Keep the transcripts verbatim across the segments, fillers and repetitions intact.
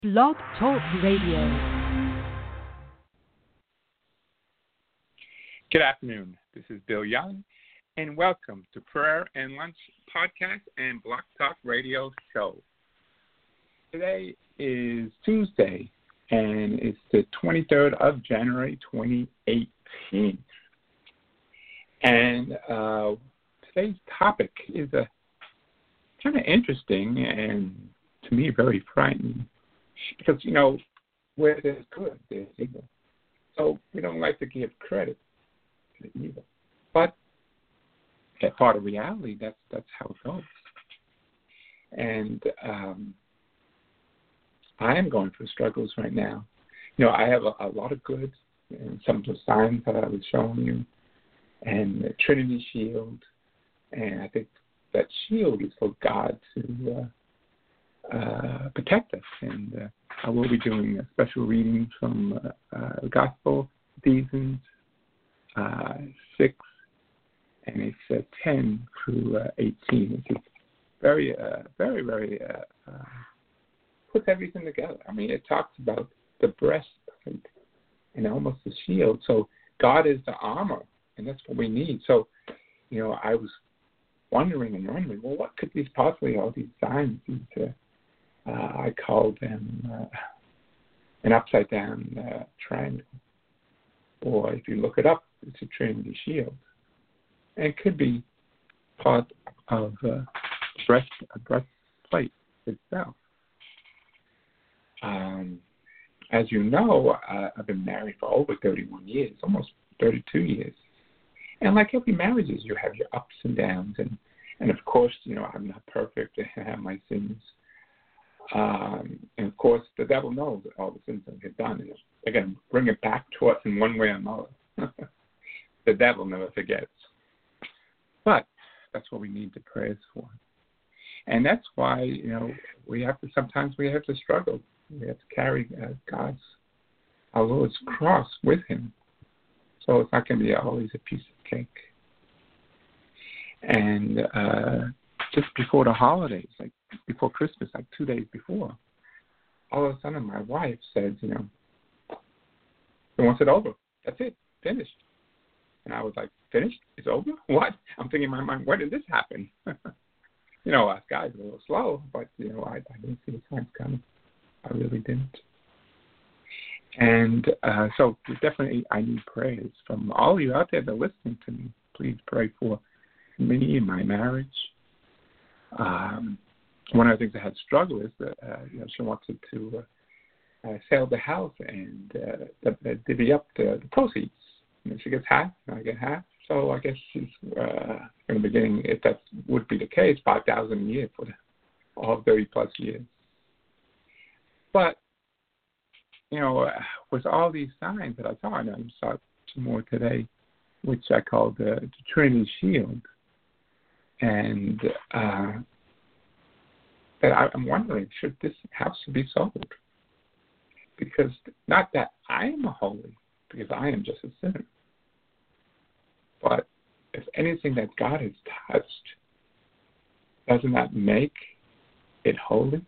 Blog Talk Radio. Good afternoon. This is Bill Young, and welcome to Prayer and Lunch Podcast and Blog Talk Radio Show. Today is Tuesday, and it's the twenty-third of January, twenty eighteen. And uh, today's topic is a kind of interesting and, to me, very frightening. Because, you know, where there's good, there's evil. So we don't like to give credit to the evil. But as part of reality, that's that's how it goes. And um, I am going through struggles right now. You know, I have a, a lot of good, and some of the signs that I was showing you, and the Trinity Shield. And I think that shield is for God to uh, Uh, protect us, and uh, I will be doing a special reading from uh, uh, the Gospel, Ephesians uh, six, and it's uh, ten through uh, eighteen, which is very, uh, very, very, uh, uh, puts everything together. I mean, it talks about the breastplate and almost the shield. So God is the armor, and that's what we need. So, you know, I was wondering and wondering, well, what could these possibly, all these signs, these uh, Uh, I call them uh, an upside-down uh, triangle. Or if you look it up, it's a Trinity Shield. And it could be part of uh, breast, a breastplate itself. Um, as you know, uh, I've been married for over thirty-one years, almost thirty-two years. And like every marriage, you have your ups and downs. And, and of course, you know, I'm not perfect. I have my sins. Um, and, of course, the devil knows all the sins that we've done. And they're going to bring it back to us in one way or another. The devil never forgets. But that's what we need the prayers for. And that's why, you know, we have to, sometimes we have to struggle. We have to carry uh, God's, our Lord's cross with him. So it's not going to be always a piece of cake. And uh, just before the holidays, like, before Christmas, like two days before, all of a sudden my wife says, you know, he wants it over. That's it. Finished. And I was like, finished? It's over? What? I'm thinking in my mind, where did this happen? You know, us guys are a little slow, but, you know, I, I didn't see the signs coming. I really didn't. And uh, so definitely I need prayers from all of you out there that are listening to me. Please pray for me in my marriage. Um, One of the things I had struggled is that uh, you know, she wanted to uh, uh, sell the house and uh, divvy up the, the proceeds. And she gets half, and I get half. So I guess she's uh, in the beginning, if that would be the case, five thousand a year for the, all thirty plus years. But you know, uh, with all these signs that I saw, and I saw some more today, which I call the, the Trinity Shield, and uh, that I'm wondering, should this house be sold? Because not that I am holy, because I am just a sinner. But if anything that God has touched, doesn't that make it holy?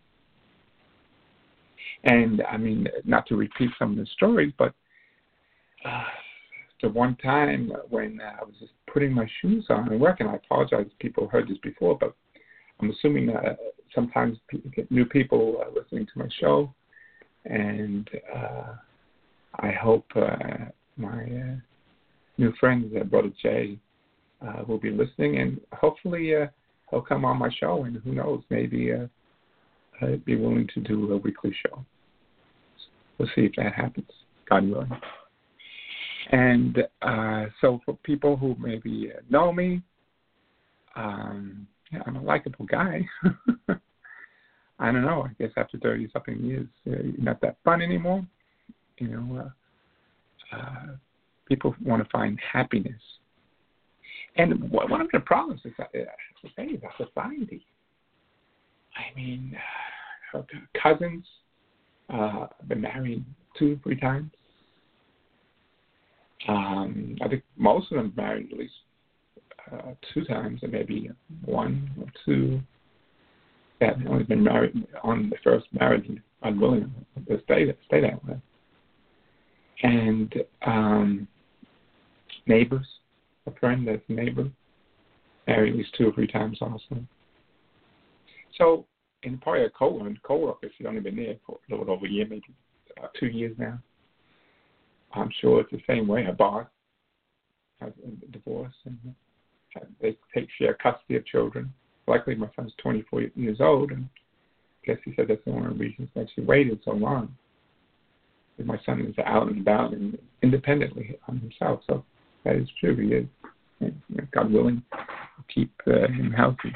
And, I mean, not to repeat some of the stories, but uh, the one time when I was just putting my shoes on and working, I apologize if people heard this before, but I'm assuming that sometimes new people are listening to my show, and uh, I hope uh, my uh, new friend, uh, Brother Jay, uh, will be listening, and hopefully uh, he'll come on my show, and who knows, maybe uh, I'd be willing to do a weekly show. We'll see if that happens, God willing. And uh, so for people who maybe know me, um, yeah, I'm a likable guy. I don't know. I guess after thirty-something years, uh, you're not that fun anymore. You know, uh, uh, people want to find happiness. And one of the problems is that, uh, is our society. I mean, uh, cousins, uh, I've been married two, three times. Um, I think most of them married at least uh, two times, and maybe one or two that have only been married on the first marriage unwilling to stay stay that way. And um, neighbors, a friend that's a neighbor, married at least two or three times also. So, and probably a co-worker, co-worker, she's only been there for a little over a year, maybe uh, two years now. I'm sure it's the same way. Her boss has a divorce, and they take share custody of children. Luckily, my son's twenty-four years old, and I guess he said that's one of the reasons that she waited so long. My son is out and about and independently on himself, so that is true. He is, and, you know, God willing, to keep uh, him healthy.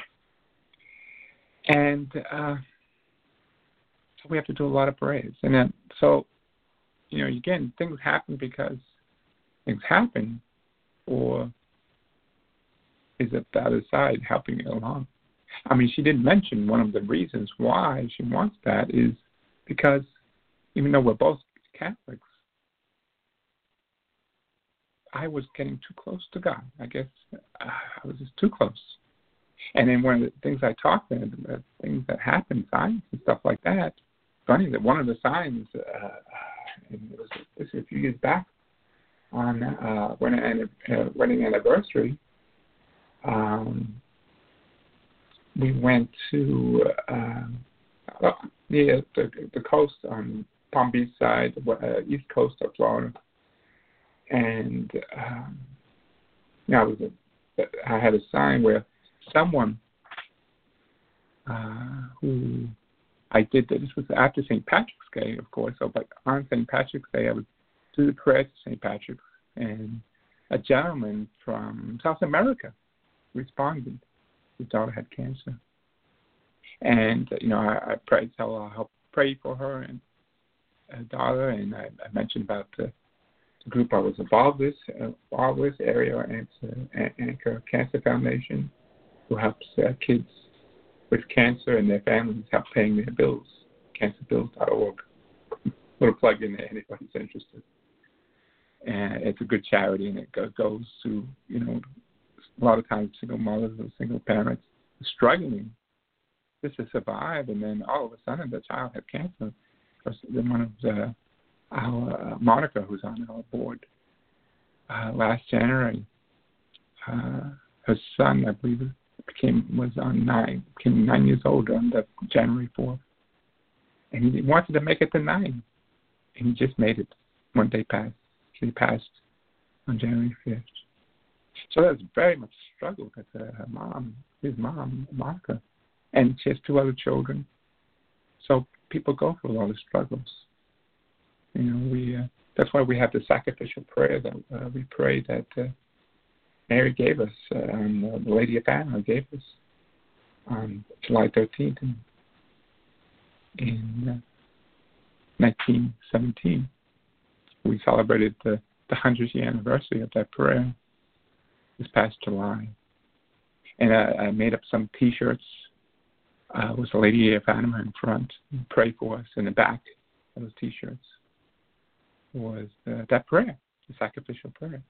And uh, so we have to do a lot of prayers. And then, so, you know, again, things happen because things happen, or is it the other side helping it along? I mean, she didn't mention one of the reasons why she wants that is because even though we're both Catholics, I was getting too close to God. I guess uh, I was just too close. And then one of the things I talked about, the things that happen, signs and stuff like that, funny that one of the signs, uh, and it was this was a few years back, on uh, wedding, uh, wedding anniversary, um, we went to uh, near the, the coast on Palm Beach side, uh, east coast of Florida, and um, you know, I, was a, I had a sign where someone uh, who I did this was after Saint Patrick's Day, of course. So, but on Saint Patrick's Day, I would do the prayer to Saint Patrick's, and a gentleman from South America responded. His daughter had cancer, and you know, I, I prayed, so I helped pray for her and her daughter, and I, I mentioned about the, the group I was involved with, uh, involved with Area Anchor, Anchor Cancer Foundation, who helps uh, kids with cancer and their families help paying their bills. cancer bills dot org. Little plug in there, anybody's interested. And it's a good charity, and it goes to, you know, a lot of times single mothers or single parents struggling just to survive, and then all of a sudden the child had cancer. Then one of the, our uh, Monica, who's on our board, uh, last January, uh, her son, I believe, became was on nine, became nine years old on the January fourth, and he wanted to make it to nine, and he just made it one day past. He passed on January fifth. So that was very much a struggle because uh, her mom, his mom, Monica, and she has two other children. So people go through a lot of struggles. You know, we uh, that's why we have the sacrificial prayer that uh, we pray that uh, Mary gave us, uh, and uh, the Lady of Fatima gave us on July thirteenth in, in uh, nineteen seventeen. We celebrated the, the hundredth year anniversary of that prayer this past July. And I, I made up some T-shirts uh, with the Lady of Fatima in front, and pray for us. In the back of those T-shirts was uh, that prayer, the sacrificial prayer.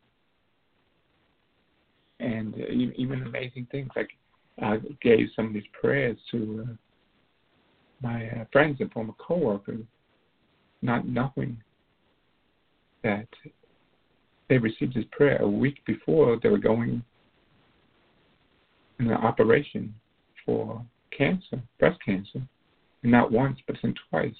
And uh, even amazing things, like I gave some of these prayers to uh, my uh, friends and former co-workers, not knowing that they received this prayer a week before they were going in an operation for cancer, breast cancer, and not once, but then twice.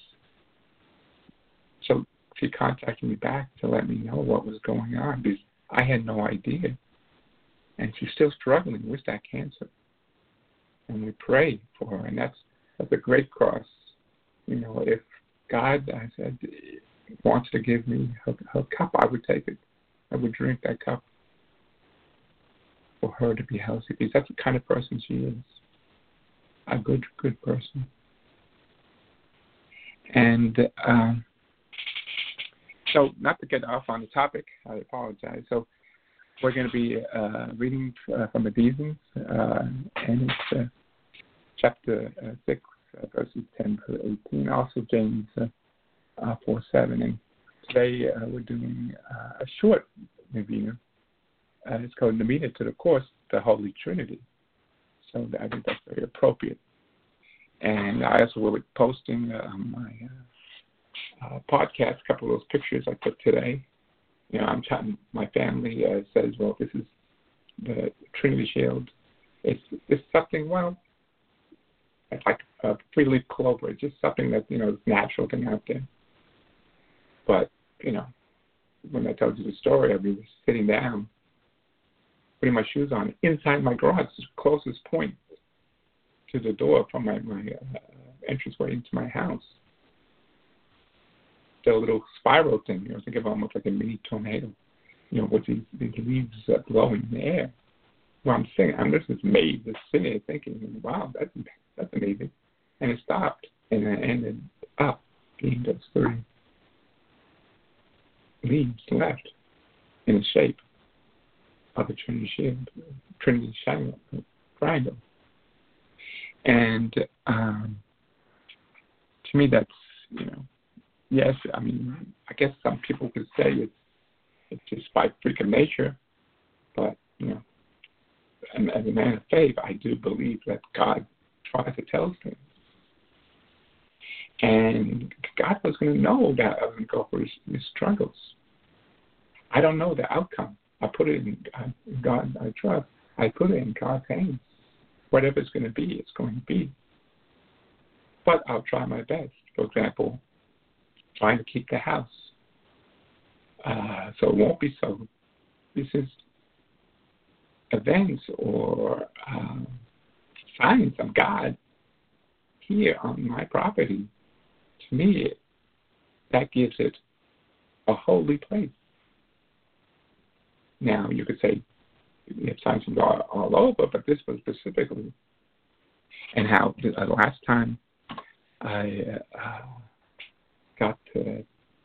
So she contacted me back to let me know what was going on, because I had no idea. And she's still struggling with that cancer. And we pray for her, and that's that's a great cross. You know, if God, I said, wants to give me her, her cup, I would take it. I would drink that cup for her to be healthy, because that's the kind of person she is. A good, good person. And um, so, not to get off on the topic, I apologize. So, we're going to be uh, reading uh, from Ephesians, uh, and it's uh, chapter uh, six, uh, verses ten to eighteen. Also, James uh, uh, four seven. And today uh, we're doing uh, a short review. Uh, it's called Novena to the Course, the Holy Trinity. So I think that's very appropriate. And I also will be posting uh, on my uh, uh, podcast, a couple of those pictures I took today. You know, I'm trying, my family uh, says, well, this is the Trinity Shield. It's, it's something, well, it's like a three-leaf clover. It's just something that, you know, is natural thing out there. But, you know, when I told you the story, I was sitting down, putting my shoes on, inside my garage, the closest point to the door from my, my uh, entranceway into my house. The little spiral thing, you know, think of almost like a mini tornado, you know, with these, these leaves uh, blowing in the air. Well, I'm sitting, I'm just amazed, just sitting there thinking, wow, that's, that's amazing. And it stopped, and it ended up being those three leaves left in the shape of a Trinity Shield, Trinity Triangle. And um, to me, that's, you know, yes, I mean, I guess some people could say it's, it's just by freak of nature, but, you know, as a man of faith, I do believe that God tries to tell us things. And God was going to know that I was going to go through these struggles. I don't know the outcome. I put it in God, I trust. I put it in God's hands. Whatever it's going to be, it's going to be. But I'll try my best. For example, trying to keep the house. Uh, so it won't be so. This is events or um, signs of God here on my property. To me, that gives it a holy place. Now, you could say you have signs from God all over, but this was specifically. And how the uh, last time I uh, got uh,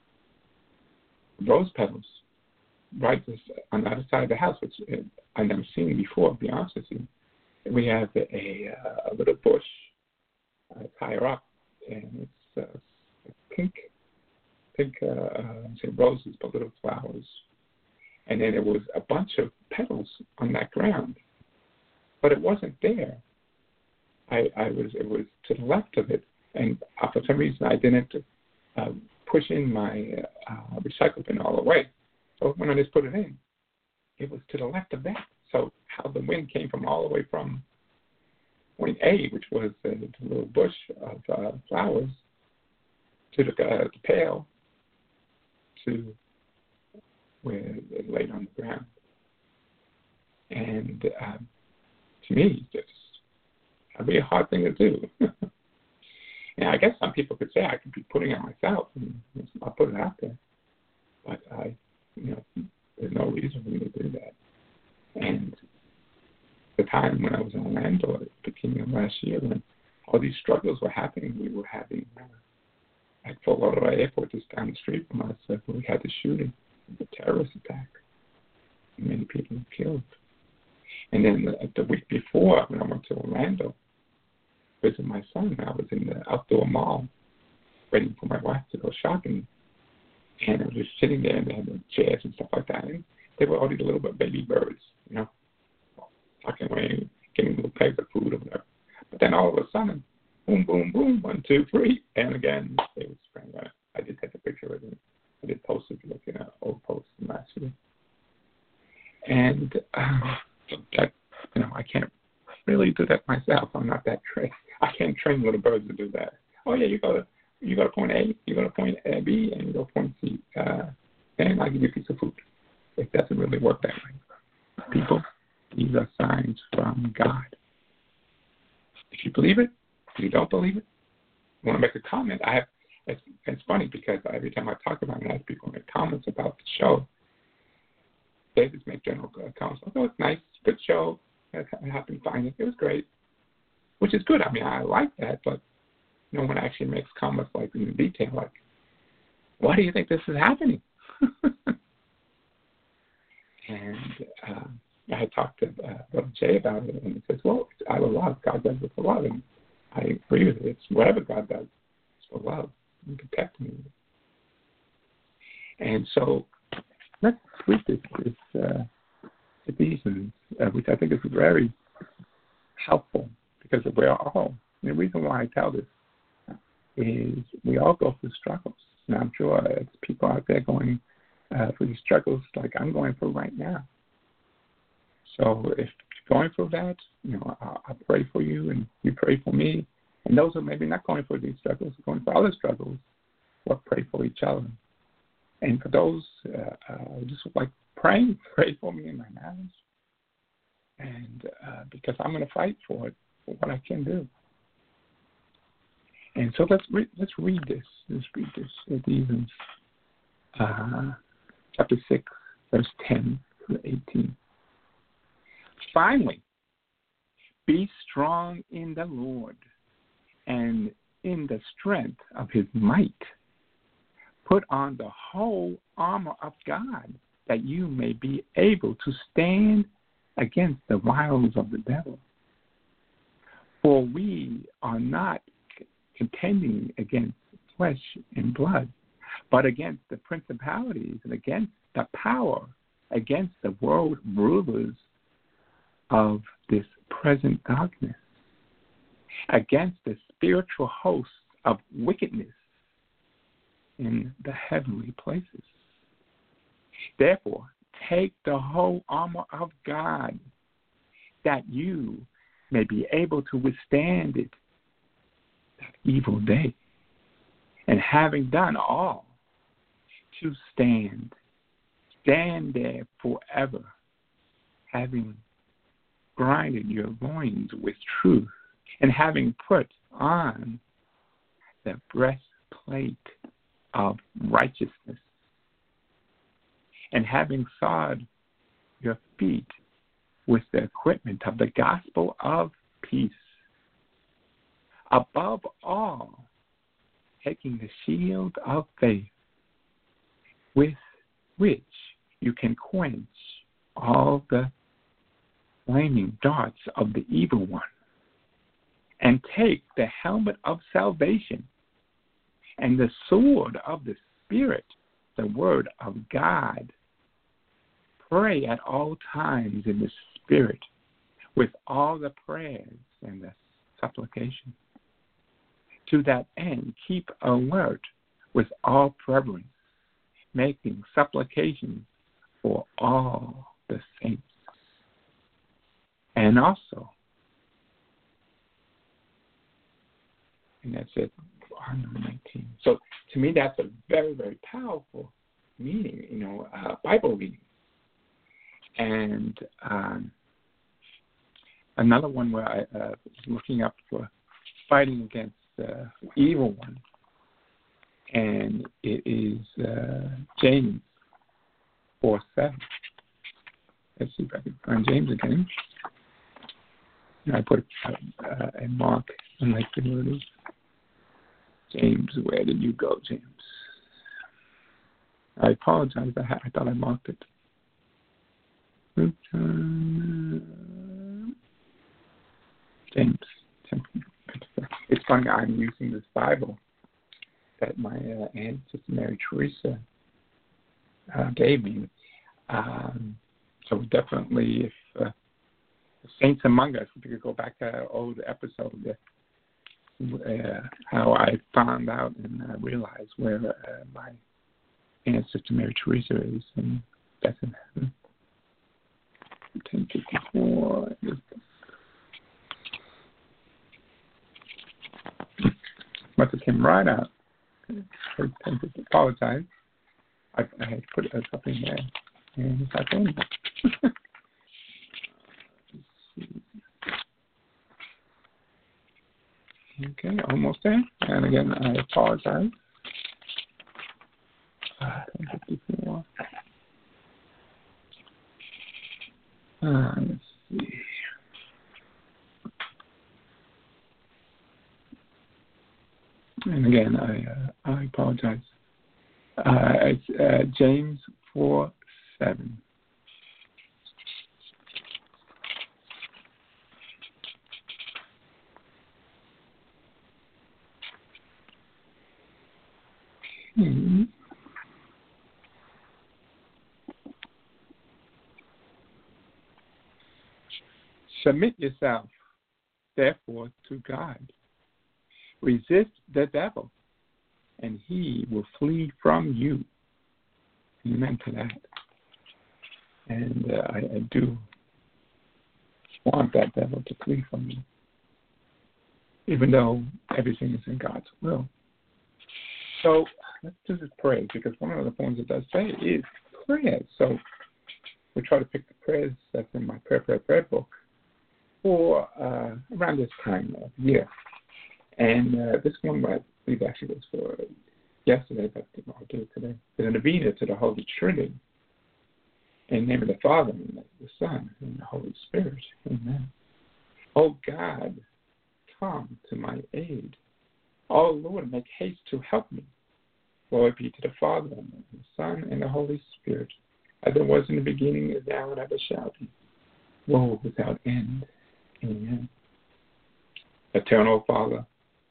rose petals right this, on the other side of the house, which uh, I've never seen before, to be honest with you. We have a, a, a little bush uh, higher up, and it's uh, pink, pink uh, uh, say roses, but little flowers. And then there was a bunch of petals on that ground, but it wasn't there. I, I was it was to the left of it, and uh, for some reason I didn't uh, push in my uh, recycle bin all the way. So when I just put it in, it was to the left of that. So how the wind came from all the way from point A, which was uh, the little bush of uh, flowers, to the, uh, the pail, to where it laid on the ground. And uh, to me, it's that'd be a hard thing to do. And I guess some people could say I could be putting it myself, and I'll put it out there. But I, you know, there's no reason for me to do that. And the time when I was in Orlando at the beginning of last year, when all these struggles were happening, we were having, uh, at Fort Lauderdale Airport, just down the street from us, uh, we had the shooting, the terrorist attack. Many people were killed. And then the, the week before, when I went to Orlando to visit my son, I was in the outdoor mall waiting for my wife to go shopping. And I was just sitting there, and they had the chairs and stuff like that. And they were all these little baby birds, you know, talking away, getting little pegs of food or whatever. But then all of a sudden, boom, boom, boom, one, two, three, and again, they were spraying on it. I did take a picture of it. I did post it, looking at old posts from last year. And uh, so that, you know, I can't really do that myself. I'm not that trained. I can't train little birds to do that. Oh yeah, you go to you go to point A, you go to point B, and you go to point C. Uh, and I give you a piece of food. It doesn't really work that way. People, these are signs from God. If you believe it, if you don't believe it, you want to make a comment. I have. It's, it's funny because every time I talk about it, I ask people to make comments about the show. They just make general comments. Oh, it's nice, good show. It happened fine. It was great, which is good. I mean, I like that, but no one actually makes comments like in detail, like, why do you think this is happening? And uh, I had talked to uh, Brother Jay about it, and he says, well, it's out of love. God does it for love. And I agree with it. It's whatever God does, it's for love and protecting you. And so let's read this, this uh, Ephesians, uh, which I think is very helpful because we're all, the reason why I tell this is we all go through struggles. And I'm sure there's people out there going uh, through the struggles like I'm going through right now. So if you're going through that, you know, I'll, I'll pray for you and you pray for me. And those who are maybe not going through these struggles, going through other struggles, we'll pray for each other. And for those uh, uh, just like praying, pray for me in my marriage. And uh, because I'm going to fight for it, for what I can do. And so let's re- let's read this. Let's read this. Ephesians uh, chapter six, verse ten to eighteen. Finally, be strong in the Lord and in the strength of his might. Put on the whole armor of God, that you may be able to stand against the wiles of the devil. For we are not contending against flesh and blood, but against the principalities and against the power, against the world rulers of this present darkness, against the spiritual hosts of wickedness in the heavenly places. Therefore, take the whole armor of God, that you may be able to withstand it, that evil day. And having done all, to stand, stand there forever, having grinded your loins with truth, and having put on the breastplate of righteousness, and having shod your feet with the equipment of the gospel of peace. Above all, taking the shield of faith, with which you can quench all the flaming darts of the evil one, and take the helmet of salvation and the sword of the Spirit, the word of God. Pray at all times in the Spirit, with all the prayers and the supplication. To that end, keep alert with all reverence, making supplications for all the saints. And also, and that's it, on number nineteen. So to me, that's a very, very powerful meaning, you know, uh, Bible reading. And um, another one where I uh, was looking up for fighting against the evil one, and it is uh, James four seven. Let's see if I can find James again. I put a, a, a mark on my community. James, where did you go, James? I apologize. I, had, I thought I marked it. James. It's funny, I'm using this Bible that my uh, Aunt, Sister Mary Teresa, uh, gave me. Um, so definitely, if uh, the saints among us, if we could go back to an old episode there, uh, how I found out and uh, realized where uh, my Aunt, Sister Mary Teresa is, and that's in heaven. ten fifty-four. Must have came right out. I apologize. I, I had put something there, and it's not going. Okay, almost there. And again, I apologize. Uh, ten fifty-four. Uh, let's see. And again, I uh, I apologize. Uh, it's uh, James four seven. Hmm. Submit yourself, therefore, to God. Resist the devil, and he will flee from you. Amen to that. And uh, I, I do want that devil to flee from me, even though everything is in God's will. So let's do this prayer, because one of the things it does say is prayers. So we try to pick the prayers that's in my prayer, prayer, prayer book for uh, around this time of year. And uh, this one, I believe, actually was for yesterday, but I'll do it today. The novena to the Holy Trinity. In the name of the Father, and the Son, and the Holy Spirit. Amen. Oh God, come to my aid. Oh Lord, make haste to help me. Glory be to the Father, and the Son, and the Holy Spirit, as it was in the beginning, is now, and ever shall be, world without end. Amen. Eternal Father,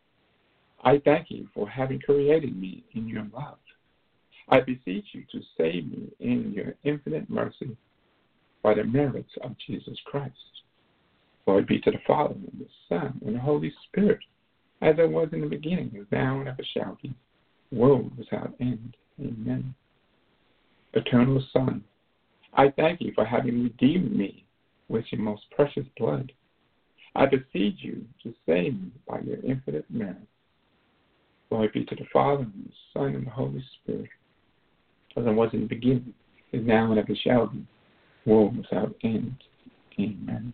I thank you for having created me in your love. I beseech you to save me in your infinite mercy by the merits of Jesus Christ. Glory be to the Father, and the Son, and the Holy Spirit, as it was in the beginning, is now, and ever shall be, world without end. Amen. Eternal Son, I thank you for having redeemed me with your most precious blood. I beseech you to save me by your infinite merit. Glory be to the Father, and the Son, and the Holy Spirit, as it was in the beginning, is now, and ever shall be, world without end. Amen.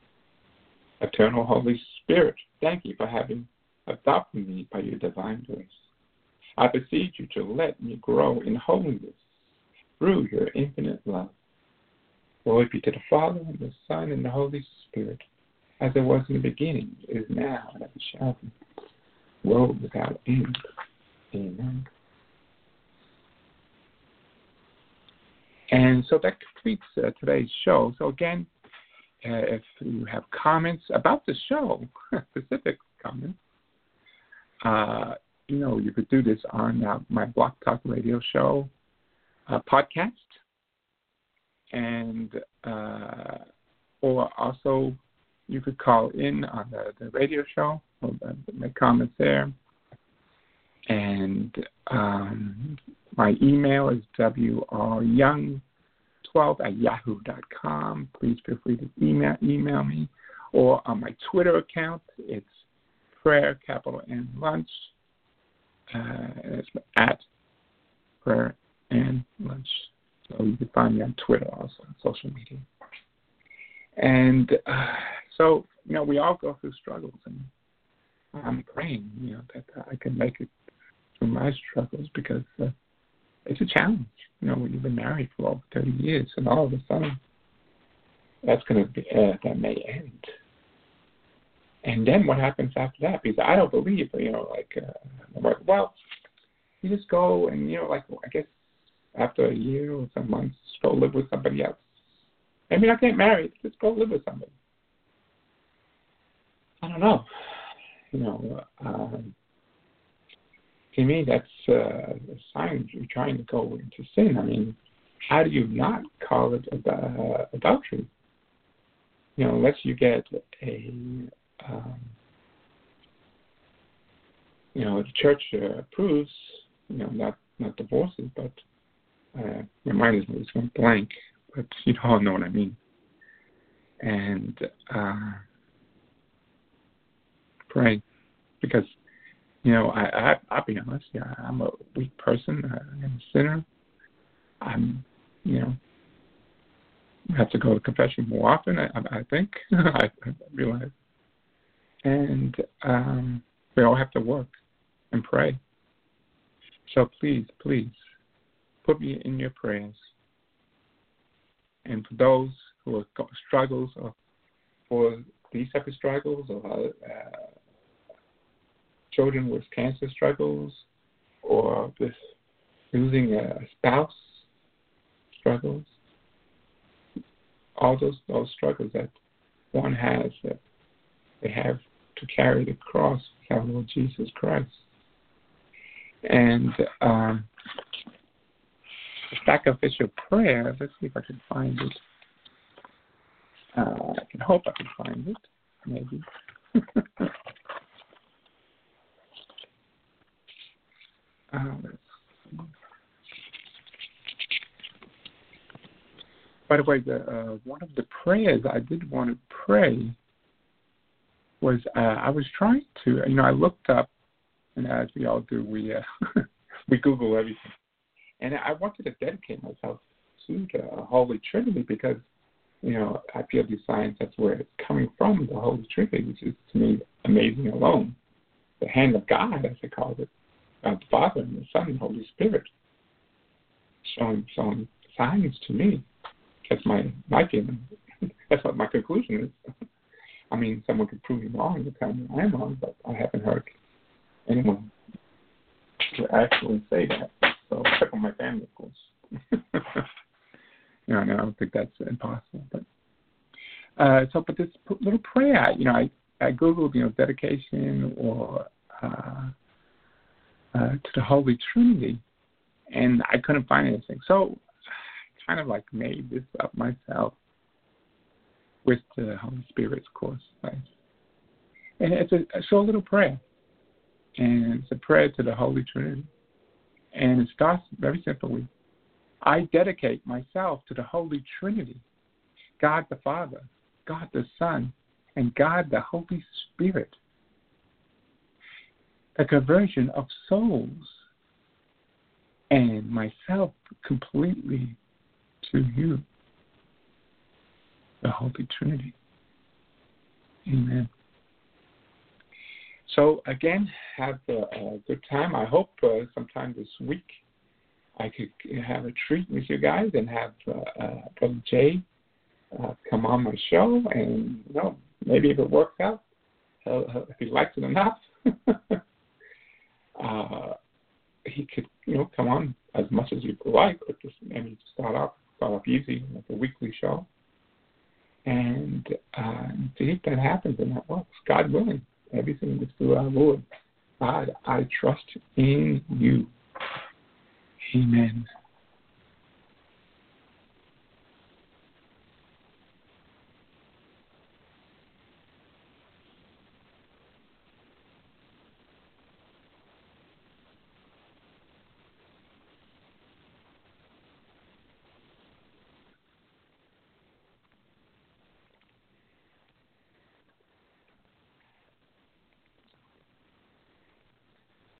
Eternal Holy Spirit, thank you for having adopted me by your divine grace. I beseech you to let me grow in holiness through your infinite love. Glory be to the Father, and the Son, and the Holy Spirit, as it was in the beginning, is now, and ever shall be, world without end. Amen. And so that completes uh, today's show. So again, uh, if you have comments about the show, specific comments, uh, you know, you could do this on uh, my Blog Talk Radio show uh, podcast, and uh, or also you could call in on the, the radio show, or uh, make comments there. And um, my email is w r young twelve at yahoo dot com. Please feel free to email email me. Or on my Twitter account, it's prayer, capital N, lunch. Uh, it's at prayer and lunch. So you can find me on Twitter also, on social media. And uh, so, you know, we all go through struggles, and I'm praying, you know, that I can make it through my struggles, because uh, it's a challenge. You know, when you've been married for over thirty years, and all of a sudden, that's going to be, uh, that may end. And then what happens after that? Because I don't believe, you know, like, uh, well, you just go and, you know, like, I guess after a year or some months, go live with somebody else. Maybe not get married, just go live with somebody. I don't know. You know, um, to me, that's uh, a sign you're trying to go into sin. I mean, how do you not call it uh, adultery? You know, unless you get a, um, you know, the church uh, approves, you know, not, not divorces, but uh, my mind is always going blank, but you all know what I mean. And uh, pray, because, you know, I, I, I'll be honest, yeah, I'm a weak person. I'm a sinner. I'm, you know, I have to go to confession more often, I, I think, I, I realize. And um, we all have to work and pray. So please, please, put me in your prayers. And for those who are struggles, or for these type of struggles, or uh, children with cancer struggles, or with losing a spouse struggles, all those those struggles that one has, that they have to carry the cross of our Lord Jesus Christ. And um, the sacrificial prayer, let's see if I can find it. Uh, I can hope I can find it, maybe. Uh, let's see. By the way, the, uh, one of the prayers I did want to pray was uh, I was trying to, you know, I looked up, and as we all do, we uh, we Google everything. And I wanted to dedicate myself to the Holy Trinity because, you know, I feel the science, that's where it's coming from, the Holy Trinity, which is, to me, amazing alone. The hand of God, as I call it, God the Father and the Son and the Holy Spirit, showing, showing signs to me. That's my, my feeling. That's what my conclusion is. I mean, someone could prove me wrong and tell me I'm wrong, but I haven't heard anyone to actually say that. So, except for my family, of course. you know, and I don't think that's impossible. But uh, so, but this little prayer, you know, I, I Googled, you know, dedication or uh, uh, to the Holy Trinity, and I couldn't find anything. So, I kind of like made this up myself with the Holy Spirit's course. Right? And it's a, a short little prayer, and it's a prayer to the Holy Trinity. And it starts very simply. I dedicate myself to the Holy Trinity, God the Father, God the Son, and God the Holy Spirit. The conversion of souls and myself completely to you, the Holy Trinity. Amen. So, again, have a, a good time. I hope uh, sometime this week I could have a treat with you guys and have uh, uh, Brother Jay uh, come on my show. And, you know, maybe if it works out, uh, if he likes it enough, uh, he could, you know, come on as much as you like, but just maybe start off, start off easy, like a weekly show. And uh, see if that happens and that works, God willing. Everything is through our Lord. God, I trust in you. Amen.